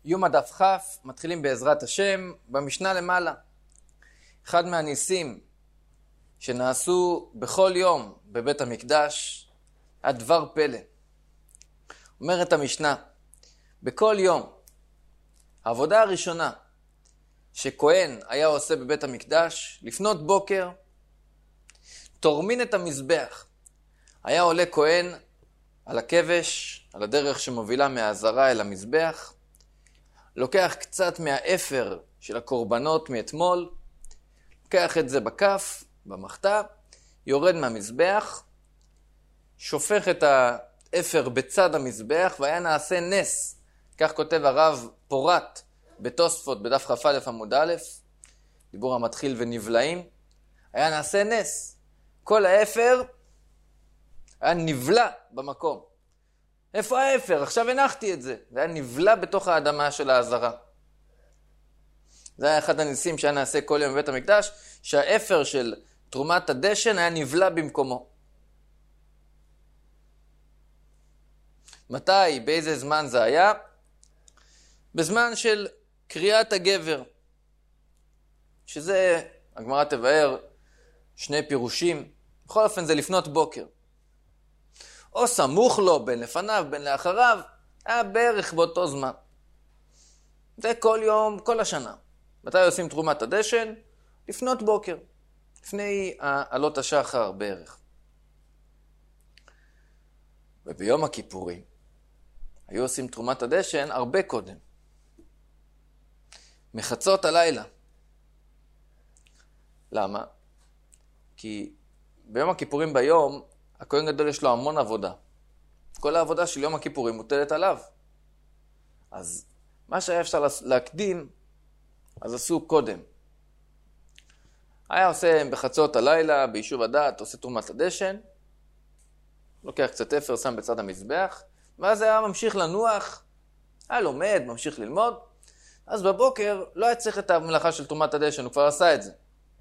יום הדף כ' מתחילים בעזרת השם במשנה למעלה. אחד מהניסים שנעשו בכל יום בבית המקדש היה דבר פלא. אומרת המשנה, בכל יום העבודה הראשונה שכהן היה עושה בבית המקדש, לפנות בוקר, תורמין את המזבח. היה עולה כהן על הכבש, על הדרך שמובילה מהעזרה אל המזבח, לוקח קצת מהאפר של הקורבנות מאתמול, לוקח את זה בכף, במחתה, יורד מהמזבח, שופך את האפר בצד המזבח, והיה נעשה נס. כך כותב הרב פורת בתוספות בדף כ"א עמוד א', דיבור המתחיל ונבלעים, היה נעשה נס. כל האפר היה נבלע במקום. איפה האפר? עכשיו הנחתי את זה. זה היה נבלע בתוך האדמה של העזרה. זה היה אחד הניסים שהיה נעשה כל יום בבית המקדש, שהאפר של תרומת הדשן היה נבלע במקומו. מתי? באיזה זמן זה היה? בזמן של קריאת הגבר. שזה, הגמרא תבאר, שני פירושים. בכל אופן זה לפנות בוקר. או סמוך לו, בין לפניו, בין לאחריו, היה בערך באותו זמן. זה כל יום, כל השנה. מתי עושים תרומת הדשן? לפנות בוקר. לפני עלות השחר בערך. וביום הכיפורים היו עושים תרומת הדשן הרבה קודם. מחצות הלילה. למה? כי ביום הכיפורים ביום, הכהן גדול יש לו המון עבודה. כל העבודה של יום הכיפורים מוטלת עליו. אז מה שהיה אפשר להקדים, אז עשו קודם. היה עושה בחצות הלילה, ביישוב הדת, עושה תרומת הדשן, לוקח קצת אפר, שם בצד המזבח, ואז היה ממשיך לנוח, היה לומד, ממשיך ללמוד, אז בבוקר לא היה צריך את המלאכה של תרומת הדשן, הוא כבר עשה את זה.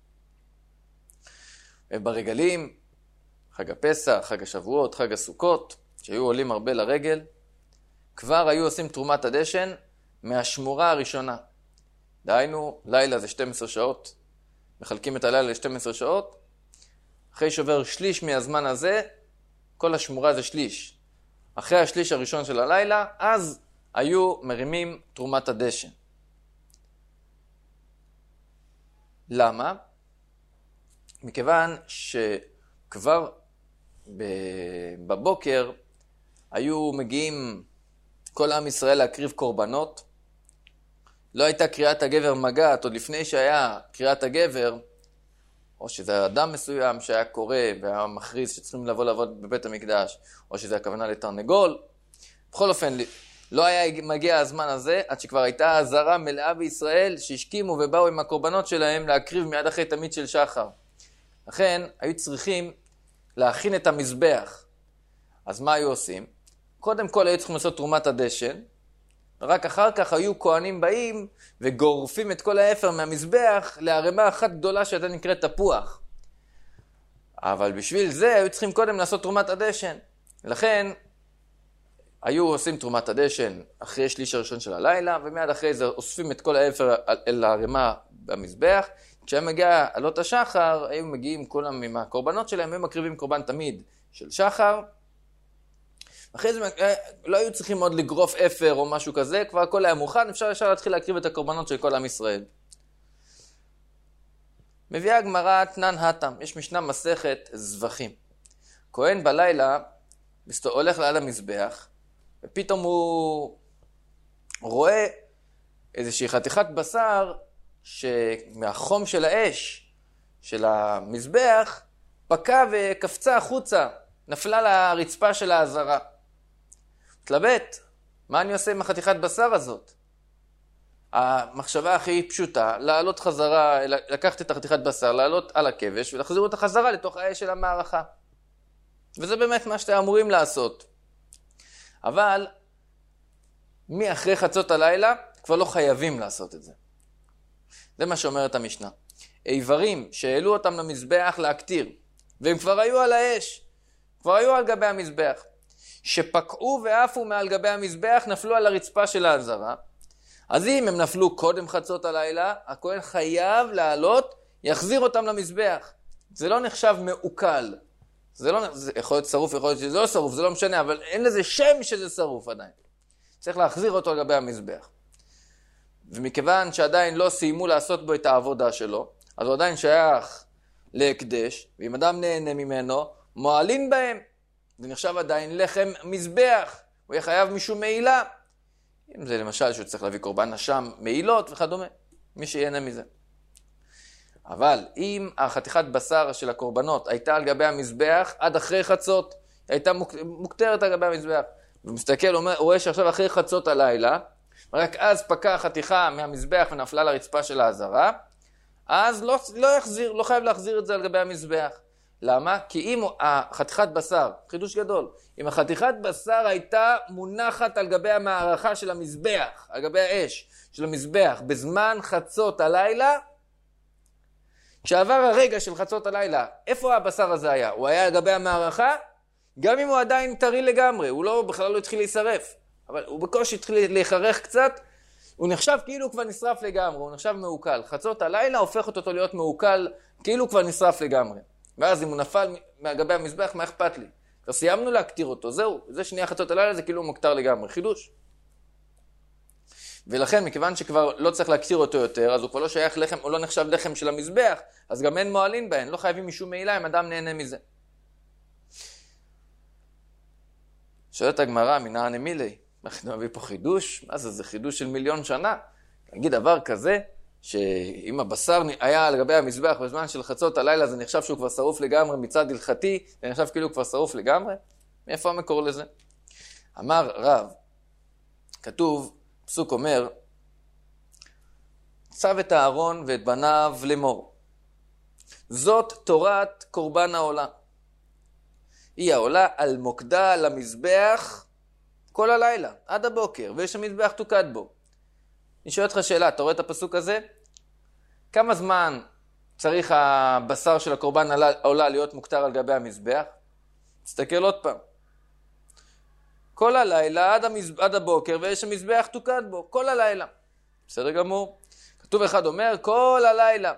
וברגלים, חג הפסח, חג השבועות, חג הסוכות, שהיו עולים הרבה לרגל, כבר היו עושים תרומת הדשן מהשמורה הראשונה. דהיינו, לילה זה 12 שעות, מחלקים את הלילה ל-12 שעות, אחרי שעובר שליש מהזמן הזה, כל השמורה זה שליש. אחרי השליש הראשון של הלילה, אז היו מרימים תרומת הדשן. למה? מכיוון שכבר בבוקר היו מגיעים כל עם ישראל להקריב קורבנות. לא הייתה קריאת הגבר מגעת, עוד לפני שהיה קריאת הגבר, או שזה אדם מסוים שהיה קורא והיה מכריז שצריכים לבוא לעבוד בבית המקדש, או שזה הכוונה לתרנגול. בכל אופן, לא היה מגיע הזמן הזה, עד שכבר הייתה עזרה מלאה בישראל שהשכימו ובאו עם הקורבנות שלהם להקריב מיד אחרי תמיד של שחר. לכן היו צריכים להכין את המזבח. אז מה היו עושים? קודם כל היו צריכים לעשות תרומת הדשן, ורק אחר כך היו כהנים באים וגורפים את כל האפר מהמזבח לערימה אחת גדולה שהייתה נקראת תפוח. אבל בשביל זה היו צריכים קודם לעשות תרומת הדשן. לכן היו עושים תרומת הדשן אחרי שליש הראשון של הלילה, ומיד אחרי זה אוספים את כל האפר אל הערימה במזבח. כשהם מגיע עלות השחר, היו מגיעים כולם עם הקורבנות שלהם, הם מקריבים קורבן תמיד של שחר. אחרי זה לא היו צריכים עוד לגרוף אפר או משהו כזה, כבר הכל היה מוכן, אפשר להתחיל להקריב את הקורבנות של כל עם ישראל. מביאה הגמרא תנן התם, יש משנה מסכת זבחים. כהן בלילה הולך ליד המזבח, ופתאום הוא רואה איזושהי חתיכת בשר שמהחום של האש של המזבח פקע וקפצה החוצה, נפלה לרצפה של העזרה. מתלבט, מה אני עושה עם החתיכת בשר הזאת? המחשבה הכי פשוטה, לעלות חזרה, לקחת את החתיכת בשר, לעלות על הכבש ולהחזיר אותה חזרה לתוך האש של המערכה. וזה באמת מה שאתם אמורים לעשות. אבל מאחרי חצות הלילה כבר לא חייבים לעשות את זה. זה מה שאומרת המשנה. איברים שהעלו אותם למזבח להקטיר, והם כבר היו על האש, כבר היו על גבי המזבח, שפקעו ועפו מעל גבי המזבח, נפלו על הרצפה של העזרה, אז אם הם נפלו קודם חצות הלילה, הכהן חייב לעלות, יחזיר אותם למזבח. זה לא נחשב מעוקל. זה יכול להיות שרוף, יכול להיות שזה לא שרוף, זה לא משנה, אבל אין לזה שם שזה שרוף עדיין. צריך להחזיר אותו על גבי המזבח. ומכיוון שעדיין לא סיימו לעשות בו את העבודה שלו, אז הוא עדיין שייך להקדש, ואם אדם נהנה ממנו, מועלין בהם. זה נחשב עדיין לחם מזבח, הוא יהיה חייב משום מעילה. אם זה למשל שהוא צריך להביא קורבן אשם, מעילות וכדומה, מי שיהנה מזה. אבל אם החתיכת בשר של הקורבנות הייתה על גבי המזבח עד אחרי חצות, הייתה מוקטרת על גבי המזבח, ומסתכל, הוא רואה שעכשיו אחרי חצות הלילה, רק אז פקע החתיכה מהמזבח ונפלה לרצפה של העזרה, אז לא חייב להחזיר את זה על גבי המזבח. למה? כי אם החתיכת בשר, חידוש גדול, אם החתיכת בשר הייתה מונחת על גבי המערכה של המזבח, על גבי האש של המזבח, בזמן חצות הלילה, כשעבר הרגע של חצות הלילה, איפה הבשר הזה היה? הוא היה על גבי המערכה, גם אם הוא עדיין טרי לגמרי, הוא בכלל לא התחיל להישרף, אבל הוא בקושי התחיל להיחרך קצת, הוא נחשב כאילו כבר נשרף לגמרי, הוא נחשב מעוקל. חצות הלילה הופכת אותו להיות מעוקל, כאילו כבר נשרף לגמרי. ואז אם הוא נפל מהגבי המזבח, מה אכפת לי? כבר סיימנו להקטיר אותו, זהו, זה שנייה חצות הלילה, זה כאילו הוא מוקטר לגמרי, חידוש. ולכן, מכיוון שכבר לא צריך להקטיר אותו יותר, אז הוא כבר לא שייך לחם, או לא נחשב לחם של המזבח, אז גם אין מועלין בהן, לא חייבים משום מעילה אם אדם נהנה מזה. שואלת הגמרא, מנעני מילי, אנחנו נביא פה חידוש, מה זה? זה חידוש של 1,000,000 שנה. נגיד דבר כזה, שאם הבשר היה על גבי המזבח בזמן של חצות הלילה, זה נחשב שהוא כבר שרוף לגמרי מצד הלכתי, זה נחשב כאילו הוא כבר שרוף לגמרי? מאיפה המקור לזה? אמר רב, כתוב, פסוק אומר, צב את הארון ואת בניו לאמור. זאת תורת קורבן העולה. היא העולה על מוקדה למזבח כל הלילה, עד הבוקר, ויש המזבח תוקד בו. אני שואל אותך שאלה, אתה רואה את הפסוק הזה? כמה זמן צריך הבשר של הקורבן העולה להיות מוקטר על גבי המזבח? תסתכל עוד פעם. כל הלילה עד הבוקר, ויש המזבח תוקד בו, כל הלילה. בסדר גמור. כתוב אחד אומר, כל הלילה.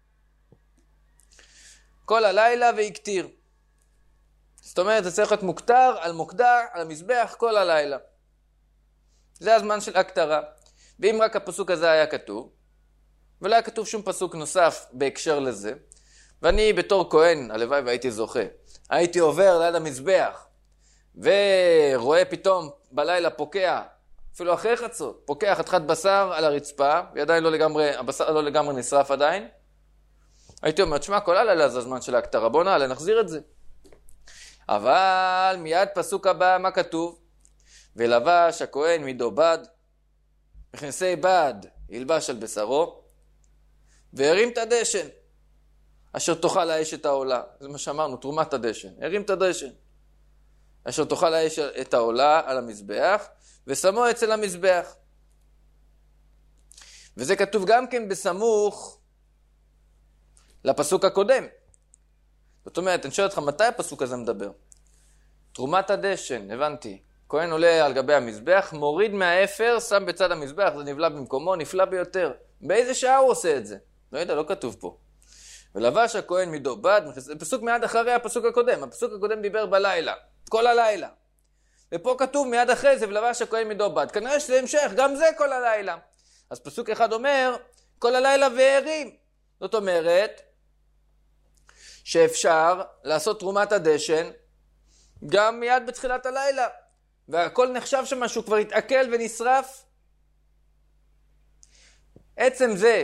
כל הלילה ויקטיר. זאת אומרת, זה צריך להיות מוקטר על מוקדה, על המזבח, כל הלילה. זה הזמן של הקטרה. ואם רק הפסוק הזה היה כתוב, ולא היה כתוב שום פסוק נוסף בהקשר לזה, ואני בתור כהן, הלוואי והייתי זוכה, הייתי עובר ליד המזבח, ורואה פתאום בלילה פוקע, אפילו אחרי חצות, פוקע חתיכת בשר על הרצפה, ועדיין לא לגמרי, הבשר לא לגמרי נשרף עדיין, הייתי אומר, תשמע, כל הלילה זה הזמן של הקטרה, בוא נעלה, נחזיר את זה. אבל מיד פסוק הבא, מה כתוב? ולבש הכהן מידו בד, מכנסי בד ילבש על בשרו, והרים את הדשן, אשר תאכל האש את העולה. זה מה שאמרנו, תרומת הדשן. הרים את הדשן, אשר תאכל האש את העולה על המזבח, ושמו אצל המזבח. וזה כתוב גם כן בסמוך לפסוק הקודם. זאת אומרת, אני שואל אותך, מתי הפסוק הזה מדבר? תרומת הדשן, הבנתי. כהן עולה על גבי המזבח, מוריד מהאפר, שם בצד המזבח, זה נבלע במקומו, נפלא ביותר. באיזה שעה הוא עושה את זה? לא יודע, לא כתוב פה. ולבש הכהן מידו בד, פסוק מיד אחרי הפסוק הקודם. הפסוק הקודם דיבר בלילה, כל הלילה. ופה כתוב מיד אחרי זה, ולבש הכהן מידו בד. כנראה שזה המשך, גם זה כל הלילה. אז פסוק אחד אומר, כל הלילה והרים. זאת אומרת, שאפשר לעשות תרומת הדשן, גם מיד בתחילת הלילה. והכל נחשב שמשהו כבר התעכל ונשרף. עצם זה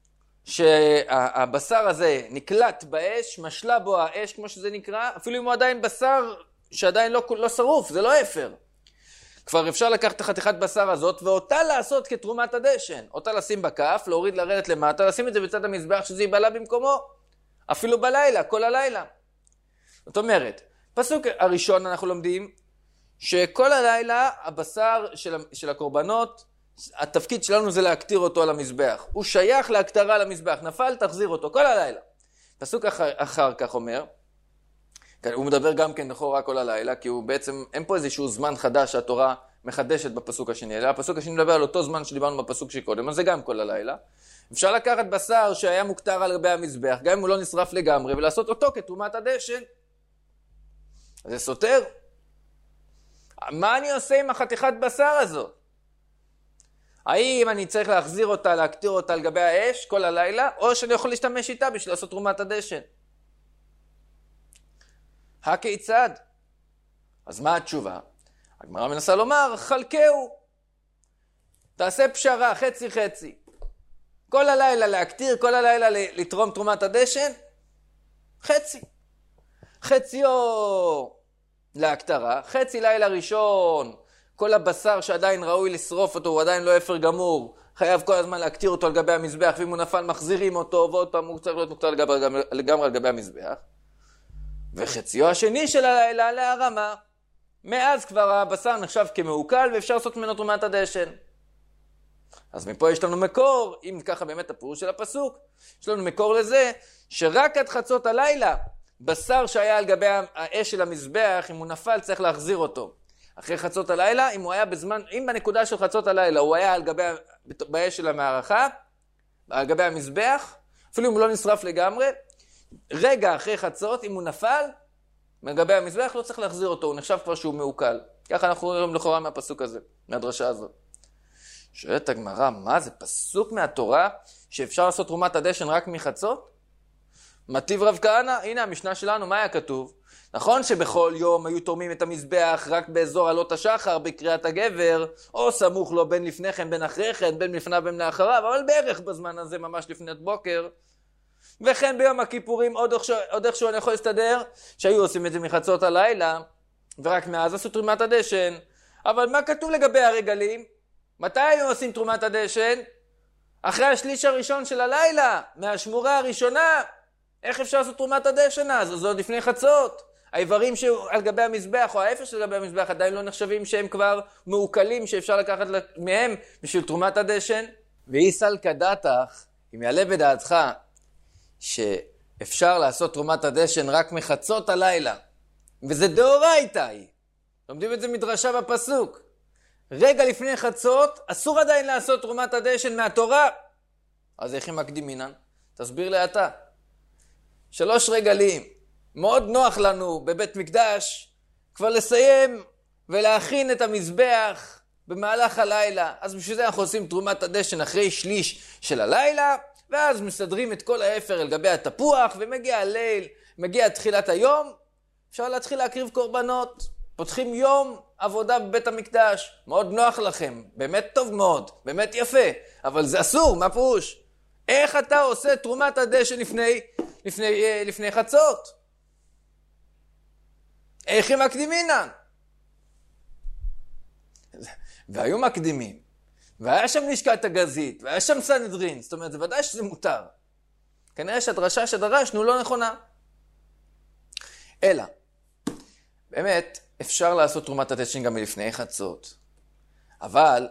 שהבשר הזה נקלט באש, משלה בו האש כמו שזה נקרא, אפילו אם הוא עדיין בשר שעדיין לא שרוף, זה לא אפר. כבר אפשר לקחת את החתיכת בשר הזאת ואותה לעשות כתרומת הדשן. אותה לשים בכף, להוריד לרדת למטה, לשים את זה בצד המזבח שזה ייבלע במקומו. אפילו בלילה, כל הלילה. זאת אומרת, פסוק הראשון אנחנו לומדים שכל הלילה הבשר של הקורבנות, התפקיד שלנו זה להקטיר אותו על המזבח. הוא שייך להקטרה על המזבח, נפל, תחזיר אותו, כל הלילה. פסוק אחר כך אומר, הוא מדבר גם כן לכאורה כל הלילה, כי הוא בעצם, אין פה איזשהו זמן חדש שהתורה מחדשת בפסוק השני, אלא הפסוק השני מדבר על אותו זמן שדיברנו בפסוק שקודם, אז זה גם כל הלילה. אפשר לקחת בשר שהיה מוקטר על גבי המזבח, גם אם הוא לא נשרף לגמרי, ולעשות אותו כתרומת הדשן. אז זה סותר. מה אני עושה עם החתיכת בשר הזו? האם אני צריך להחזיר אותה, להקטיר אותה על גבי האש כל הלילה, או שאני יכול להשתמש איתה בשביל לעשות תרומת הדשן? הכיצד? אז מה התשובה? הגמרא מנסה לומר, חלקהו. תעשה פשרה, חצי חצי. כל הלילה להקטיר, כל הלילה לתרום תרומת הדשן, חצי. חציו להקטרה, חצי לילה ראשון, כל הבשר שעדיין ראוי לשרוף אותו, הוא עדיין לא אפר גמור, חייב כל הזמן להקטיר אותו על גבי המזבח, ואם הוא נפל מחזירים אותו, ועוד פעם הוא צריך להיות מוקטר לגמרי על גבי המזבח. וחציו השני של הלילה להרמה. מאז כבר הבשר נחשב כמעוקל, ואפשר לעשות ממנו תרומת הדשן. אז מפה יש לנו מקור, אם ככה באמת הפירוש של הפסוק, יש לנו מקור לזה, שרק עד חצות הלילה, בשר שהיה על גבי האש של המזבח, אם הוא נפל צריך להחזיר אותו. אחרי חצות הלילה, אם הוא היה בזמן, אם בנקודה של חצות הלילה הוא היה על גבי, באש של המערכה, על גבי המזבח, אפילו אם הוא לא נשרף לגמרי, רגע אחרי חצות, אם הוא נפל, מגבי המזבח לא צריך להחזיר אותו, הוא נחשב כבר שהוא מעוקל. ככה אנחנו רואים לכאורה מהפסוק הזה, מהדרשה הזאת. שואלת הגמרא, מה זה פסוק מהתורה שאפשר לעשות תרומת הדשן רק מחצות? מטיב רב כהנא, הנה המשנה שלנו, מה היה כתוב? נכון שבכל יום היו תורמים את המזבח רק באזור עלות השחר בקריאת הגבר, או סמוך לו בין לפני כן, בין אחרי כן, בין לפניו בין לאחריו, אבל בערך בזמן הזה ממש לפני בוקר. וכן ביום הכיפורים עוד איכשהו אני יכול להסתדר שהיו עושים את זה מחצות הלילה, ורק מאז עשו תרומת הדשן. אבל מה כתוב לגבי הרגלים? מתי היו עושים תרומת הדשן? אחרי השליש הראשון של הלילה, מהשמורה הראשונה. איך אפשר לעשות תרומת הדשן אז? זה עוד לפני חצות. האיברים שעל גבי המזבח או האפר של גבי המזבח עדיין לא נחשבים שהם כבר מעוקלים, שאפשר לקחת מהם בשביל תרומת הדשן. ואיסל כדתך, אם יעלה בדעתך שאפשר לעשות תרומת הדשן רק מחצות הלילה, וזה דאורייתא היא. לומדים את זה מדרשה בפסוק. רגע לפני חצות, אסור עדיין לעשות תרומת הדשן מהתורה. אז איך הם מקדימינן? תסביר לי אתה. 3 רגלים. מאוד נוח לנו בבית מקדש כבר לסיים ולהכין את המזבח במהלך הלילה. אז בשביל זה אנחנו עושים תרומת הדשן אחרי שליש של הלילה, ואז מסדרים את כל האפר על גבי התפוח, ומגיע הליל, מגיע תחילת היום, אפשר להתחיל להקריב קורבנות. פותחים יום עבודה בבית המקדש. מאוד נוח לכם, באמת טוב מאוד, באמת יפה, אבל זה אסור, מה פירוש? איך אתה עושה תרומת הדשן לפני חצות? איך הם מקדימינן? והיו מקדימים, והיה שם לשכת הגזית, והיה שם סנהדרין, זאת אומרת, זה ודאי שזה מותר. כנראה שהדרשה שדרשנו לא נכונה. אלא, באמת, אפשר לעשות תרומת הדשן גם מלפני חצות. אבל,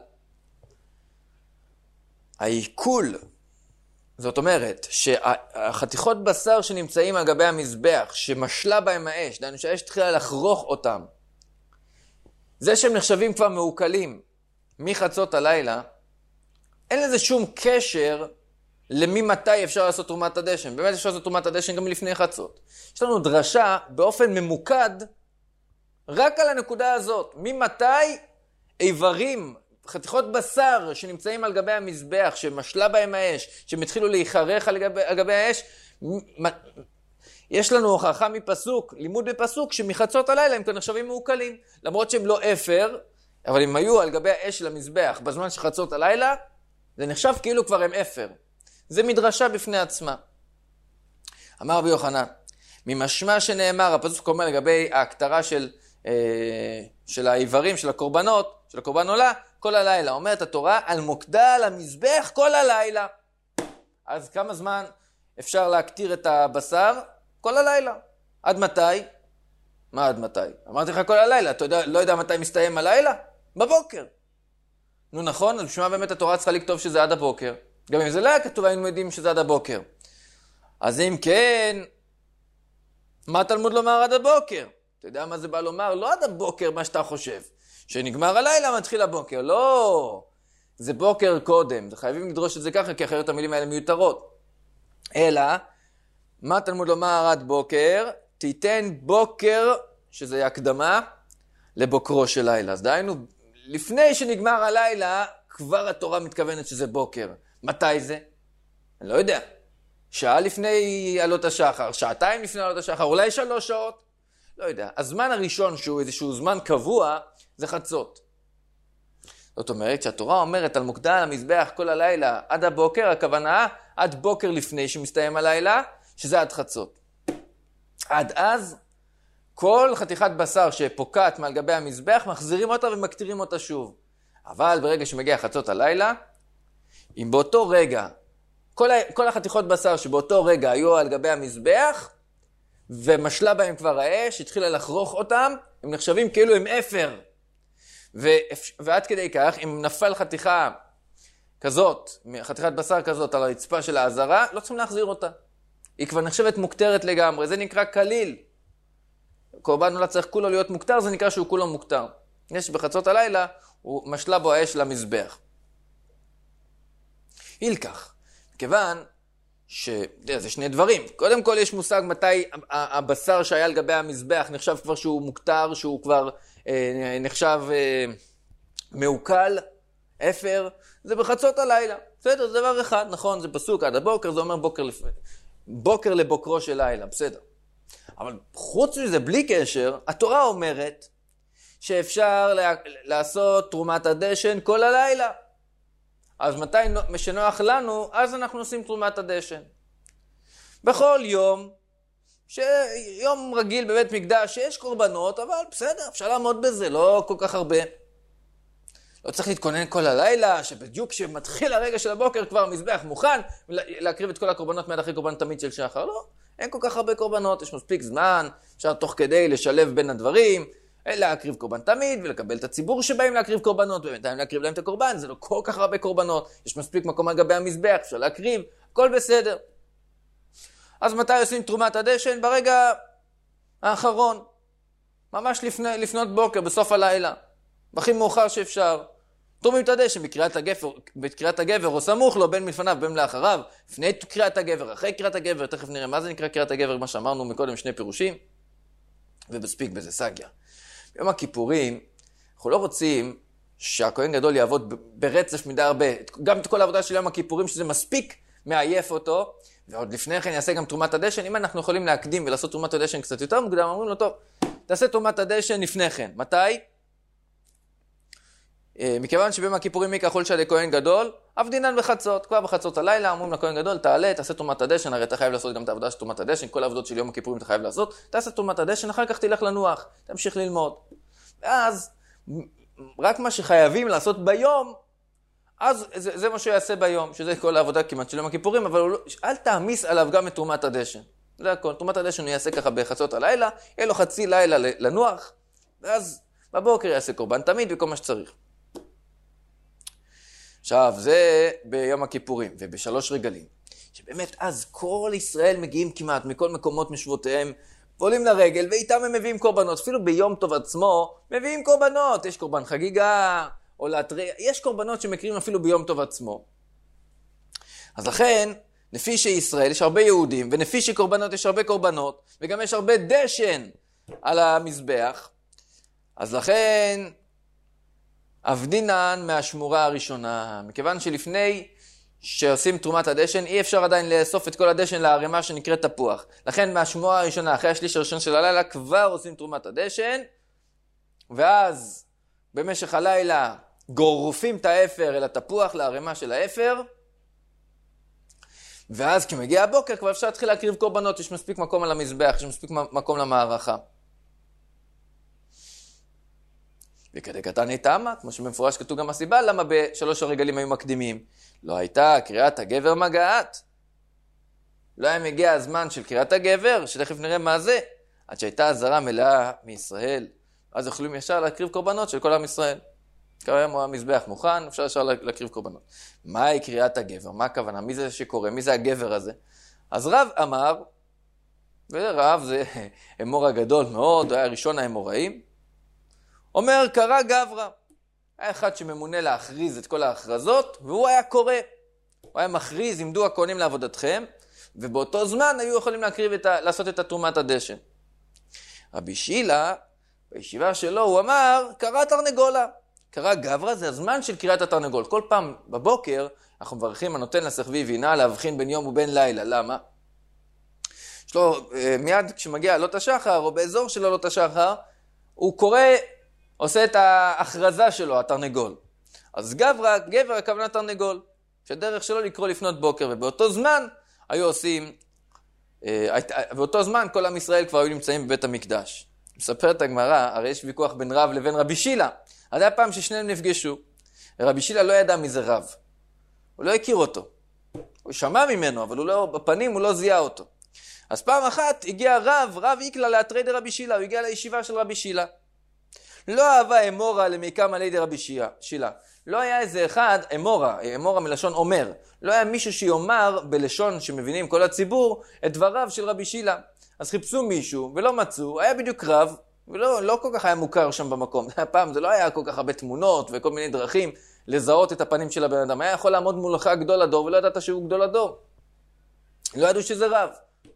העיכול, זאת אומרת, שהחתיכות בשר שנמצאים על גבי המזבח, שמשלה בהם האש, דהיינו שהאש תחילה לחרוך אותם, זה שהם נחשבים כבר מעוקלים מחצות הלילה, אין לזה שום קשר לממתי אפשר לעשות תרומת הדשן. באמת אפשר לעשות תרומת הדשן גם לפני חצות. יש לנו דרשה באופן ממוקד רק על הנקודה הזאת. ממתי איברים, חתיכות בשר שנמצאים על גבי המזבח, שמשלה בהם האש, שהם התחילו להיחרך על גבי האש, יש לנו הוכחה מפסוק, לימוד בפסוק, שמחצות הלילה הם כאן נחשבים מעוקלים. למרות שהם לא אפר, אבל הם היו על גבי האש של המזבח בזמן שחצות הלילה, זה נחשב כאילו כבר הם אפר. זה מדרשה בפני עצמה. אמר רבי יוחנן, ממשמע שנאמר, הפסוק אומר לגבי ההקטרה של האיברים, של הקורבנות, של הקורבן עולה, כל הלילה. אומרת התורה, על מוקדה, על המזבח, כל הלילה. אז כמה זמן אפשר להקטיר את הבשר? כל הלילה. עד מתי? מה עד מתי? אמרתי לך כל הלילה, אתה לא יודע מתי מסתיים הלילה? בבוקר. נו נכון, אז בשביל מה באמת התורה צריכה לכתוב שזה עד הבוקר? גם אם זה לא היה כתוב, היינו יודעים שזה עד הבוקר. אז אם כן, מה תלמוד לומר עד הבוקר? אתה יודע מה זה בא לומר? לא עד הבוקר מה שאתה חושב. שנגמר הלילה מתחיל הבוקר. לא, זה בוקר קודם. חייבים לדרוש את זה ככה, כי אחרת המילים האלה מיותרות. אלא, מה תלמוד לומר עד בוקר? תיתן בוקר, שזה הקדמה, לבוקרו של לילה. אז דהיינו, לפני שנגמר הלילה, כבר התורה מתכוונת שזה בוקר. מתי זה? אני לא יודע. שעה לפני עלות השחר, שעתיים לפני עלות השחר, אולי 3 שעות? לא יודע. הזמן הראשון שהוא איזשהו זמן קבוע, זה חצות. זאת אומרת, שהתורה אומרת על מוקדה על המזבח כל הלילה עד הבוקר, הכוונה עד בוקר לפני שמסתיים הלילה, שזה עד חצות. עד אז, כל חתיכת בשר שפוקעת מעל גבי המזבח, מחזירים אותה ומקטירים אותה שוב. אבל ברגע שמגיע חצות הלילה, אם באותו רגע, כל החתיכות בשר שבאותו רגע היו על גבי המזבח, ומשלה בהם כבר האש, התחילה לחרוך אותם, הם נחשבים כאילו הם אפר. ועד כדי כך, אם נפל חתיכה כזאת, חתיכת בשר כזאת על הרצפה של העזרה, לא צריכים להחזיר אותה. היא כבר נחשבת מוקטרת לגמרי, זה נקרא כליל. קורבן לא צריך כולו להיות מוקטר, זה נקרא שהוא כולו מוקטר. יש בחצות הלילה, הוא משלה בו האש למזבח. הילקח, כיוון זה 2 דברים. קודם כל יש מושג מתי הבשר שהיה על גבי המזבח נחשב כבר שהוא מוקטר, שהוא כבר נחשב מעוקל, אפר, זה בחצות הלילה. בסדר, זה דבר אחד, נכון, זה פסוק עד הבוקר, זה אומר בוקר לבוקרו של לילה, בסדר. אבל חוץ מזה, בלי קשר, התורה אומרת שאפשר לעשות תרומת הדשן כל הלילה. אז מתי שנוח לנו, אז אנחנו עושים תרומת הדשן. בכל יום, יום רגיל בבית מקדש, שיש קורבנות, אבל בסדר, אפשר לעמוד בזה, לא כל כך הרבה. לא צריך להתכונן כל הלילה, שבדיוק כשמתחיל הרגע של הבוקר כבר המזבח מוכן, להקריב את כל הקורבנות מיד אחרי קורבן תמיד של שחר. לא, אין כל כך הרבה קורבנות, יש מספיק זמן, אפשר תוך כדי לשלב בין הדברים, להקריב קורבן תמיד ולקבל את הציבור שבאים להקריב קורבנות, ובינתיים להקריב להם את הקורבן, זה לא כל כך הרבה קורבנות, יש מספיק מקום על גבי המזבח, אפשר להקריב, הכל בסדר. אז מתי עושים תרומת הדשן? ברגע האחרון, ממש לפנות בוקר, בסוף הלילה, הכי מאוחר שאפשר. תרומים את הדשן בקריאת הגבר, או סמוך לו בין מלפניו בין לאחריו, לפני קריאת הגבר, אחרי קריאת הגבר, תכף נראה מה זה נקרא קריאת הגבר, מה שאמרנו מקודם 2 פירושים, ובספיק בזה סגיה. ביום הכיפורים, אנחנו לא רוצים שהכהן גדול יעבוד ברצף מדי הרבה, גם את כל העבודה של יום הכיפורים, שזה מספיק מעייף אותו, ועוד לפני כן יעשה גם תרומת הדשן. אם אנחנו יכולים להקדים ולעשות תרומת הדשן קצת יותר מוקדם, אומרים לו, טוב, תעשה תרומת הדשן לפני כן. מתי? מכיוון שביום הכיפורים מי כחול של כהן גדול, אף דינן בחצות. כבר בחצות הלילה אומרים לכהן גדול, תעלה, תעשה תרומת הדשן, הרי אתה חייב לעשות גם את העבודה של תרומת הדשן, כל העבודות של יום הכיפורים אתה חייב לעשות, תעשה תרומת הדשן, אחר כך תלך לנוח, תמשיך ללמוד. ואז, רק מה שחייבים לעשות ביום, אז זה מה שהוא יעשה ביום, שזה כל העבודה כמעט של יום הכיפורים, אבל אל תעמיס עליו גם את תרומת הדשן. זה הכל, תרומת הדשן הוא יעשה ככה בחצות הלילה, יהיה לו חצי לילה לנוח, ואז בבוקר יעשה קורבן תמיד וכל מה שצריך. עכשיו, זה ביום הכיפורים וב3 רגלים, שבאמת אז כל ישראל מגיעים כמעט מכל מקומות משבותיהם, ועולים לרגל, ואיתם הם מביאים קורבנות. אפילו ביום טוב עצמו מביאים קורבנות. יש קורבן חגיגה, או להתריע, יש קורבנות שמקרים אפילו ביום טוב עצמו. אז לכן, לפי שישראל יש הרבה יהודים, ולפי שקורבנות יש הרבה קורבנות, וגם יש הרבה דשן על המזבח, אז לכן, אבדינן מהשמורה הראשונה, מכיוון שלפני שעושים תרומת הדשן, אי אפשר עדיין לאסוף את כל הדשן לערימה שנקראת תפוח. לכן מהשמורה הראשונה, אחרי השליש הראשון של הלילה, כבר עושים תרומת הדשן, ואז במשך הלילה גורפים את האפר אל התפוח לערימה של האפר, ואז כשמגיע הבוקר כבר אפשר להתחיל להקריב קורבנות, יש מספיק מקום על המזבח, יש מספיק מקום למערכה. וכדי קטן איתמה, כמו שמפורש כתוב גם הסיבה, למה ב3 הרגלים היו מקדימים. לא הייתה קריאת הגבר מגעת. לא היה מגיע הזמן של קריאת הגבר, שתכף נראה מה זה, עד שהייתה הזרה מלאה מישראל. אז יכולים ישר להקריב קורבנות של כל עם ישראל. כיום המזבח מוכן, אפשר ישר להקריב קורבנות. מהי קריאת הגבר? מה הכוונה? מי זה שקורא? מי זה הגבר הזה? אז רב אמר, ורב זה אמור הגדול מאוד, הוא היה ראשון האמוראים, אומר, קרא גברא. היה אחד שממונה להכריז את כל ההכרזות, והוא היה קורא. הוא היה מכריז, עמדו הכהנים לעבודתכם, ובאותו זמן היו יכולים לעשות את תרומת הדשן. רבי שילה, בישיבה שלו, הוא אמר, קרא תרנגולה. קרא גברא, זה הזמן של קריאת התרנגול. כל פעם בבוקר, אנחנו מברכים, הנותן לסחבי וינה, להבחין בין יום ובין לילה. למה? יש לו, מיד כשמגיע עלות השחר, או באזור של עלות השחר, הוא קורא, עושה את ההכרזה שלו, התרנגול. אז גבר הכוונה תרנגול, שדרך שלו לקרוא לפנות בוקר, ובאותו זמן היו עושים, באותו זמן כל עם ישראל כבר היו נמצאים בבית המקדש. מספרת הגמרא, הרי יש ויכוח בין רב לבין רבי שילה. אז היה פעם ששניהם נפגשו, ורבי שילה לא ידע מי זה רב. הוא לא הכיר אותו. הוא שמע ממנו, אבל בפנים הוא לא זיהה אותו. אז פעם אחת הגיע רב איקלה לאתרי דרבי שילה, הוא הגיע לישיבה של רבי שילה. לא אהבה אמורה למיקם עלי דרבי שילה. לא היה איזה אחד, אמורה מלשון אומר. לא היה מישהו שיאמר בלשון שמבינים כל הציבור את דבריו של רבי שילה. אז חיפשו מישהו ולא מצאו, היה בדיוק רב, ולא כל כך היה מוכר שם במקום. פעם זה לא היה כל כך הרבה תמונות וכל מיני דרכים לזהות את הפנים של הבן אדם. היה יכול לעמוד מולך גדול הדור ולא ידעת שהוא גדול הדור. לא ידעו שזה רב.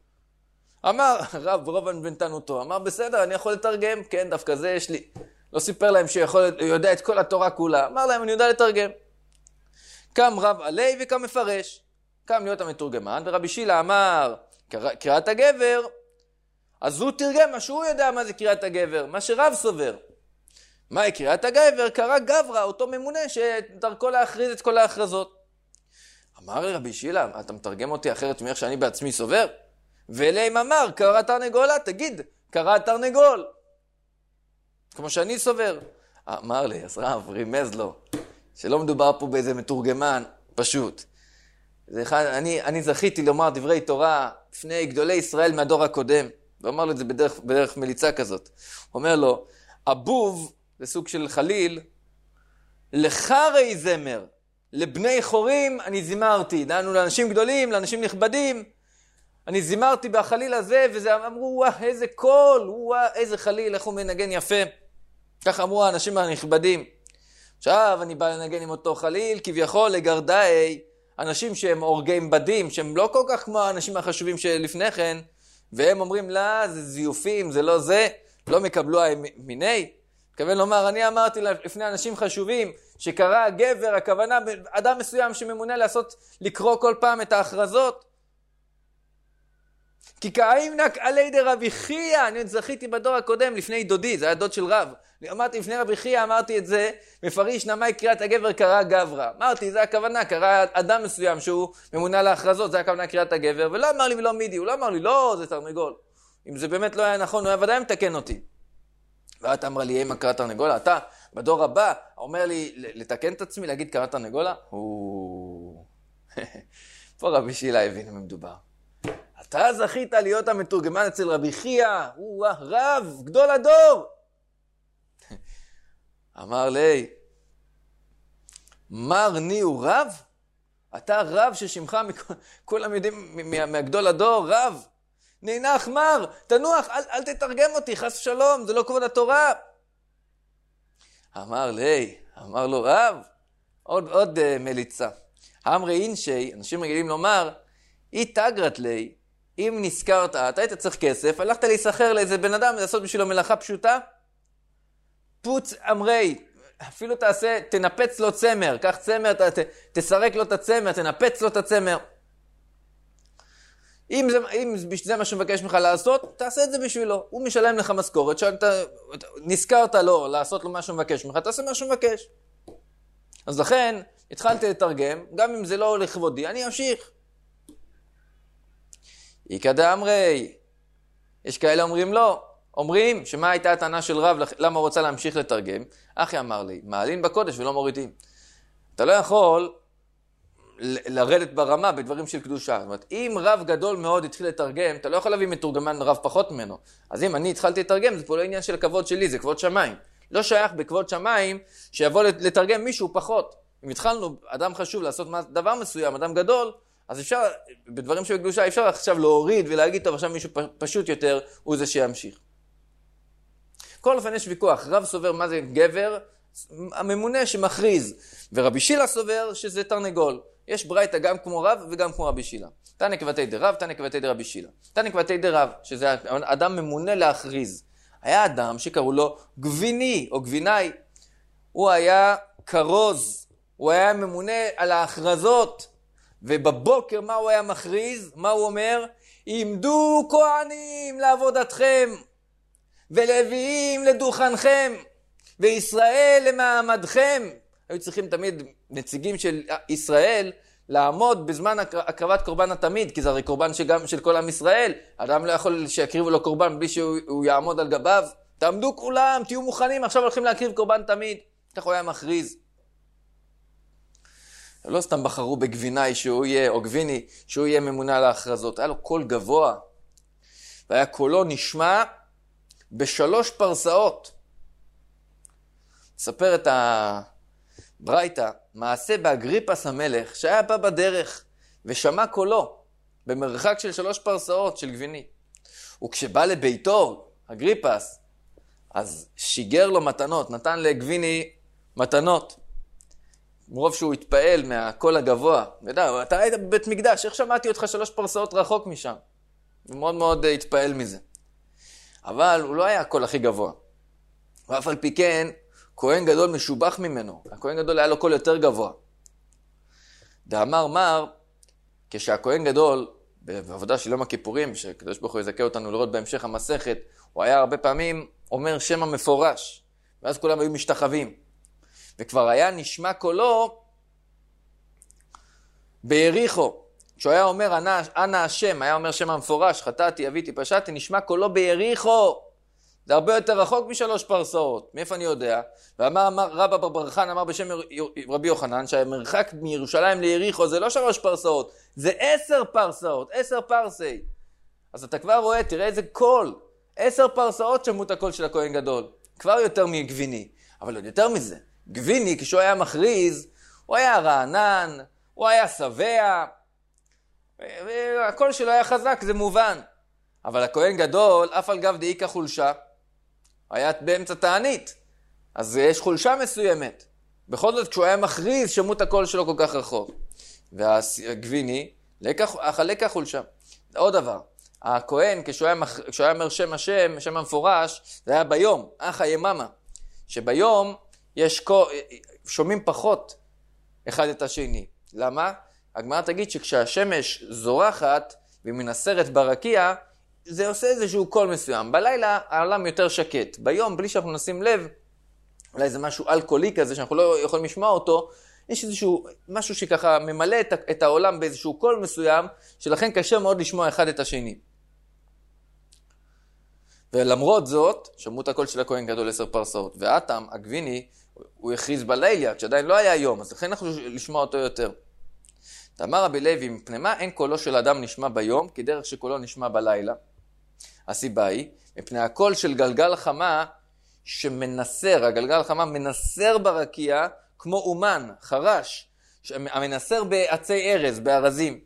אמר, רב בן תנותו, אמר בסדר, אני יכול לתרגם, כן, דווקא זה יש לי. לא סיפר להם שהוא יודע את כל התורה כולה, אמר להם אני יודע לתרגם. קם רב עלי וקם מפרש, קם להיות המתורגמן, ורבי שילה אמר, קריאת הגבר, אז הוא תרגם מה שהוא יודע מה זה קריאת הגבר, מה שרב סובר. מהי קריאת הגבר? קרא גברא, אותו ממונה שדרכו להכריז את כל ההכרזות. אמר רבי שילה, אתה מתרגם אותי אחרת מאיך שאני בעצמי סובר? ואליהם אמר, קרא תרנגולה, תגיד, קרא תרנגול. כמו שאני סובר. אמר לי, אז רב, רימז לו, שלא מדובר פה באיזה מתורגמן פשוט. אני זכיתי לומר דברי תורה לפני גדולי ישראל מהדור הקודם, ואמר לו את זה בדרך מליצה כזאת. הוא אומר לו, אבוב, זה סוג של חליל, לחרי זמר, לבני חורים אני זימרתי, דענו לאנשים גדולים, לאנשים נכבדים, אני זימרתי בחליל הזה, וזה אמרו, וואה, איזה קול, וואה, איזה חליל, איך הוא מנגן יפה. כך אמרו האנשים הנכבדים. עכשיו אני בא לנגן עם אותו חליל, כביכול לגרדאי, אנשים שהם אורגים בדים, שהם לא כל כך כמו האנשים החשובים שלפני כן, והם אומרים, לא, זה זיופים, זה לא זה, לא מקבלו מיני. כיוון לומר, אני אמרתי לפני אנשים חשובים, שקרא גבר, הכוונה, אדם מסוים שממונה לקרוא כל פעם את ההכרזות, כי כאימנק עלי דרבי חייא, אני זכיתי בדור הקודם לפני דודי, זה היה דוד של רב. אמרתי לפני רבי חייא, אמרתי את זה, מפריש נמי קריאת הגבר קרא גברא. אמרתי, זה הכוונה, קרא אדם מסוים שהוא ממונה להכרזות, זה הכוונה קריאת הגבר, ולא אמר לי ולא מידי, הוא לא אמר לי, לא, זה תרנגול. אם זה באמת לא היה נכון, הוא היה ודאי מתקן אותי. ואת אמרה לי, אמא קרא תרנגולה, אתה בדור הבא אומר לי לתקן את עצמי, להגיד קרא תרנגולה? פה רבי שילה הבין מה מדובר. אתה זכית להיות המתורגמן אצל רבי חייא, הוא רב, גדול הדור. אמר לי, מר ני הוא רב? אתה רב ששמך, כולם יודעים מהגדול הדור, רב. נינח מר, תנוח, אל תתרגם אותי, חס ושלום, זה לא כבוד התורה. אמר לו רב, עוד מליצה. אמרי אינשי, אנשים רגילים לומר, אי תגרת לי, אם נזכרת, אתה היית צריך כסף, הלכת להיסחר לאיזה בן אדם, לעשות בשבילו מלאכה פשוטה, פוץ אמרי, אפילו תנפץ לו צמר, קח צמר, תסרק לו את הצמר, תנפץ לו את הצמר. אם זה מה שמבקש ממך לעשות, תעשה את זה בשבילו. הוא משלם לך משכורת, שאתה נזכרת לו לעשות לו מה שמבקש ממך, תעשה מה שמבקש. אז לכן, התחלתי לתרגם, גם אם זה לא לכבודי, אני אמשיך. איקדה אמרי, יש כאלה אומרים לא, אומרים שמה הייתה הטענה של רב, למה הוא רוצה להמשיך לתרגם? אחי אמר לי, מעלים בקודש ולא מורידים. אתה לא יכול לרדת ברמה בדברים של קדושה. זאת אומרת, אם רב גדול מאוד התחיל לתרגם, אתה לא יכול להביא מתורגמן רב פחות ממנו. אז אם אני התחלתי לתרגם, זה פה לא עניין של הכבוד שלי, זה כבוד שמיים. לא שייך בכבוד שמיים שיבוא לתרגם מישהו פחות. אם התחלנו, אדם חשוב לעשות דבר מסוים, אדם גדול, אז אפשר, בדברים של קדושה, אפשר עכשיו להוריד ולהגיד, טוב, עכשיו מישהו פשוט יותר, הוא זה שימשיך. כל אופן יש ויכוח, רב סובר מה זה גבר, הממונה שמכריז, ורבי שילה סובר שזה תרנגול. יש ברייתא גם כמו רב וגם כמו רבי שילה. תנא כבתי דרב, תנא כבתי דרבי שילה. תנא כבתי דרב, שזה אדם ממונה להכריז. היה אדם שקראו לו גביני או גבינאי. הוא היה כרוז, הוא היה ממונה על ההכרזות. ובבוקר מה הוא היה מכריז? מה הוא אומר? עמדו כהנים לעבודתכם, ולוויים לדוכנכם, וישראל למעמדכם. היו צריכים תמיד נציגים של ישראל לעמוד בזמן הקרבת קורבן התמיד, כי זה הרי קורבן שגם של כל עם ישראל. אדם לא יכול שיקריבו לו קורבן בלי שהוא יעמוד על גביו. תעמדו כולם, תהיו מוכנים, עכשיו הולכים להקריב קורבן תמיד. כך הוא היה מכריז. לא סתם בחרו בגבינאי שהוא יהיה, או גביני, שהוא יהיה ממונה על ההכרזות. היה לו קול גבוה, והיה קולו נשמע ב3 פרסאות. ספר את הברייתא, מעשה באגריפס המלך, שהיה בא בדרך, ושמע קולו, במרחק של 3 פרסאות של גביני. וכשבא לביתו, אגריפס, אז שיגר לו מתנות, נתן לגביני מתנות. מרוב שהוא התפעל מהקול הגבוה. ודע, אתה היית בבית מקדש, איך שמעתי אותך 3 פרסאות רחוק משם? הוא מאוד מאוד התפעל מזה. אבל הוא לא היה הקול הכי גבוה. ואף על פי כן, כהן גדול משובח ממנו. הכהן גדול היה לו קול יותר גבוה. דאמר מר, כשהכהן גדול, בעבודה של יום הכיפורים, שקדוש ברוך הוא יזכה אותנו לראות בהמשך המסכת, הוא היה הרבה פעמים אומר שם המפורש, ואז כולם היו משתחווים. וכבר היה נשמע קולו ביריחו. כשהוא היה אומר, אנא השם, היה אומר שם המפורש, חטאתי, אביתי, פשעתי, נשמע קולו ביריחו. זה הרבה יותר רחוק מ3 פרסאות. מאיפה אני יודע? ואמר רבא בר חנא, אמר בשם רבי יוחנן, שהמרחק מירושלים ליריחו זה לא 3 פרסאות, זה 10 פרסאות, 10 פרסי. אז אתה כבר רואה, תראה איזה קול. 10 פרסאות שמעו את הקול של הכהן גדול. כבר יותר מגביני. אבל עוד יותר מזה. גביני, כשהוא היה מכריז, הוא היה רענן, הוא היה שבע, והקול שלו היה חזק, זה מובן. אבל הכהן גדול, אף על גב דאיקה חולשה, היה באמצע תענית, אז יש חולשה מסוימת. בכל זאת, כשהוא היה מכריז, שמעו את הקול שלו כל כך רחוק. והגביני, הלקח חולשה. עוד דבר, הכהן, כשהוא היה אומר שם השם, שם המפורש, זה היה ביום, אח היממה, שביום, שומעים פחות אחד את השני. למה? הגמרא תגיד שכשהשמש זורחת והיא מנסרת ברקיע, זה עושה איזשהו קול מסוים. בלילה העולם יותר שקט. ביום, בלי שאנחנו נשים לב, אולי זה משהו אלכוהולי כזה שאנחנו לא יכולים לשמוע אותו, יש איזשהו משהו שככה ממלא את העולם באיזשהו קול מסוים, שלכן קשה מאוד לשמוע אחד את השני. ולמרות זאת, שמעו את הקול של הכהן גדול 10 פרסאות. והאטם, הגביני, הוא הכריז בלילה, כשעדיין לא היה יום, אז לכן אנחנו לשמוע אותו יותר. תאמר רבי לוי, מפני מה אין קולו של אדם נשמע ביום, כי דרך שקולו נשמע בלילה? הסיבה היא, מפני הקול של גלגל חמה, שמנסר, הגלגל חמה מנסר ברקיע, כמו אומן, חרש, המנסר בעצי ארז, בארזים.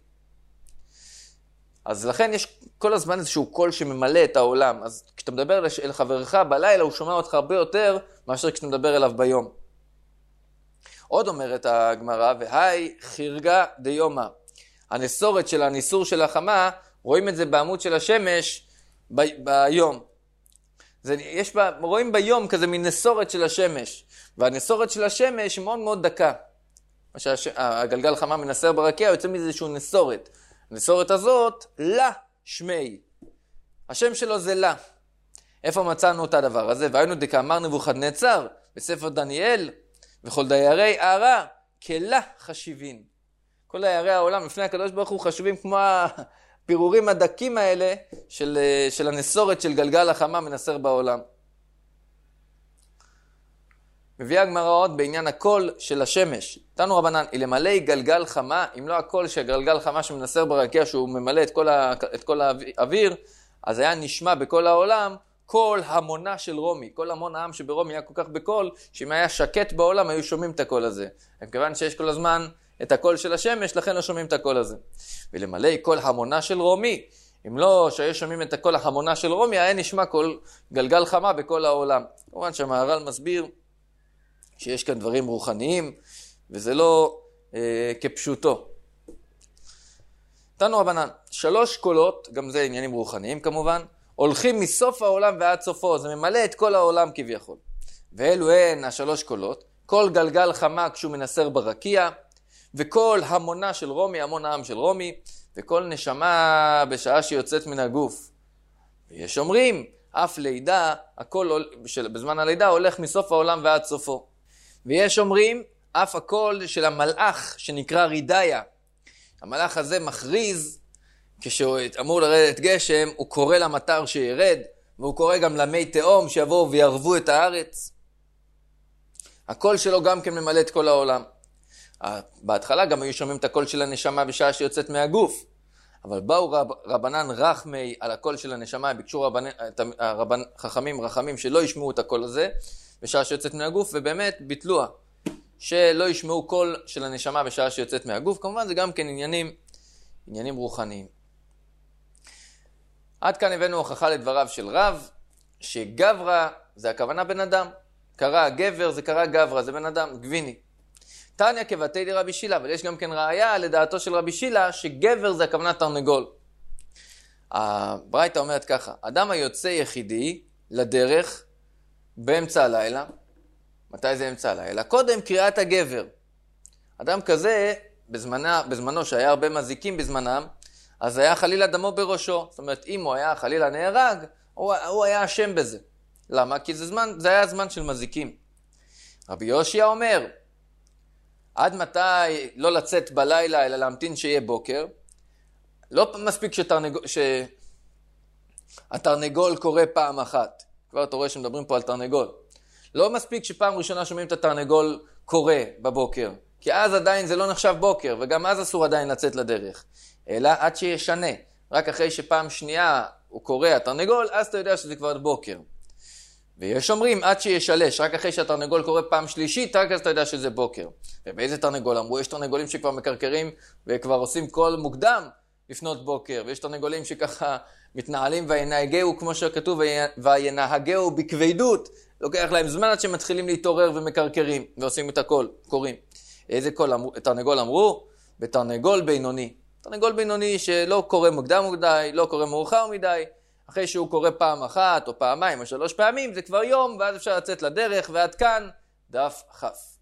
אז לכן יש כל הזמן איזשהו קול שממלא את העולם. אז כשאתה מדבר אל חברך בלילה, הוא שומע אותך הרבה יותר מאשר כשאתה מדבר אליו ביום. עוד אומרת הגמרא, והי חירגה דיומא. הנסורת של הניסור של החמה, רואים את זה בעמוד של השמש ביום. רואים ביום כזה מין נסורת של השמש. והנסורת של השמש היא מאוד מאוד דקה. הגלגל חמה מנסר ברקיע, יוצא מזה איזשהו נסורת. הנסורת הזאת, לה שמי. השם שלו זה לה. איפה מצאנו את הדבר הזה? והיינו דקאמר נבוכדנצר בספר דניאל, וכל דיירי הערה כלה חשיבין. כל דיירי העולם לפני הקדוש ברוך הוא חשובים כמו הפירורים הדקים האלה של הנסורת של גלגל החמה מנסר בעולם. מביאה הגמרא עוד בעניין הקול של השמש. תנו רבנן, למלא גלגל חמה, אם לא הקול של גלגל חמה שמנסר ברקיע שהוא ממלא את כל האוויר, אז היה נשמע בכל העולם קול המונה של רומי. כל המון העם שברומי היה כל כך בקול, שאם היה שקט בעולם היו שומעים את הקול הזה. מכיוון שיש כל הזמן את הקול של השמש, לכן לא שומעים את הקול הזה. ולמלא קול המונה של רומי, אם לא, שהיו שומעים את הקול החמונה של רומי, היה נשמע קול גלגל חמה בכל העולם. כמובן שהמהר"ל מסביר שיש כאן דברים רוחניים, וזה לא כפשוטו. תנו רבנן, 3 קולות, גם זה עניינים רוחניים כמובן, הולכים מסוף העולם ועד סופו, זה ממלא את כל העולם כביכול. ואלו הן 3 קולות, כל גלגל חמה כשהוא מנסר ברקיע, וכל המונה של רומי, המון העם של רומי, וכל נשמה בשעה שיוצאת מן הגוף. ויש אומרים, אף לידה, הקול בזמן הלידה הולך מסוף העולם ועד סופו. ויש אומרים, אף הקול של המלאך שנקרא רידיה. המלאך הזה מכריז, כשהוא אמור לרדת גשם, הוא קורא למטר שירד, והוא קורא גם למי תהום שיבואו וירבו את הארץ. הקול שלו גם כן ממלא את כל העולם. בהתחלה גם היו שומעים את הקול של הנשמה בשעה שיוצאת מהגוף. אבל באו רבנן רחמי על הקול של הנשמה, ביקשו חכמים רחמים שלא ישמעו את הקול הזה בשעה שיוצאת מהגוף, ובאמת ביטלוה שלא ישמעו קול של הנשמה בשעה שיוצאת מהגוף. כמובן זה גם כן עניינים רוחניים. עד כאן הבאנו הוכחה לדבריו של רב, שגברא זה הכוונה בן אדם. קרא גבר זה קרא גברא, זה בן אדם, גביני. תניא כבתי דרבי שילה, אבל יש גם כן ראיה לדעתו של רבי שילה, שגבר זה הכוונה תרנגול. הברייתא אומרת ככה, אדם היוצא יחידי לדרך באמצע הלילה, מתי זה אמצע הלילה? קודם קריאת הגבר. אדם כזה, בזמנו שהיה הרבה מזיקים בזמנם, אז היה חלילה דמו בראשו. זאת אומרת, אם הוא היה חלילה נהרג, הוא היה אשם בזה. למה? כי זה היה זמן של מזיקים. רבי יושע אומר, עד מתי לא לצאת בלילה, אלא להמתין שיהיה בוקר? לא מספיק שהתרנגול קורא פעם אחת. כבר אתה רואה שמדברים פה על תרנגול. לא מספיק שפעם ראשונה שומעים את התרנגול קורא בבוקר. כי אז עדיין זה לא נחשב בוקר, וגם אז אסור עדיין לצאת לדרך. אלא עד שישנה. רק אחרי שפעם שנייה הוא קורא התרנגול, אז אתה יודע שזה כבר בוקר. ויש אומרים עד שישלש, רק אחרי שהתרנגול קורא פעם שלישית, רק אז אתה יודע שזה בוקר. ובאיזה תרנגול אמרו? יש תרנגולים שכבר מקרקרים וכבר עושים קול מוקדם לפנות בוקר, ויש תרנגולים שככה מתנהלים וינהגהו, כמו שכתוב, וינהגהו בכבדות. לוקח להם זמן עד שמתחילים להתעורר ומקרקרים ועושים את הקול, קוראים. איזה קול תרנגול אמרו? בתרנגול בינוני. תרנגול בינוני שלא קורא מוקדם מדי, לא קורא מאוחר מדי. אחרי שהוא קורא פעם אחת או פעמיים או 3 פעמים, זה כבר יום, ואז אפשר לצאת לדרך, ועד כאן דף כ'.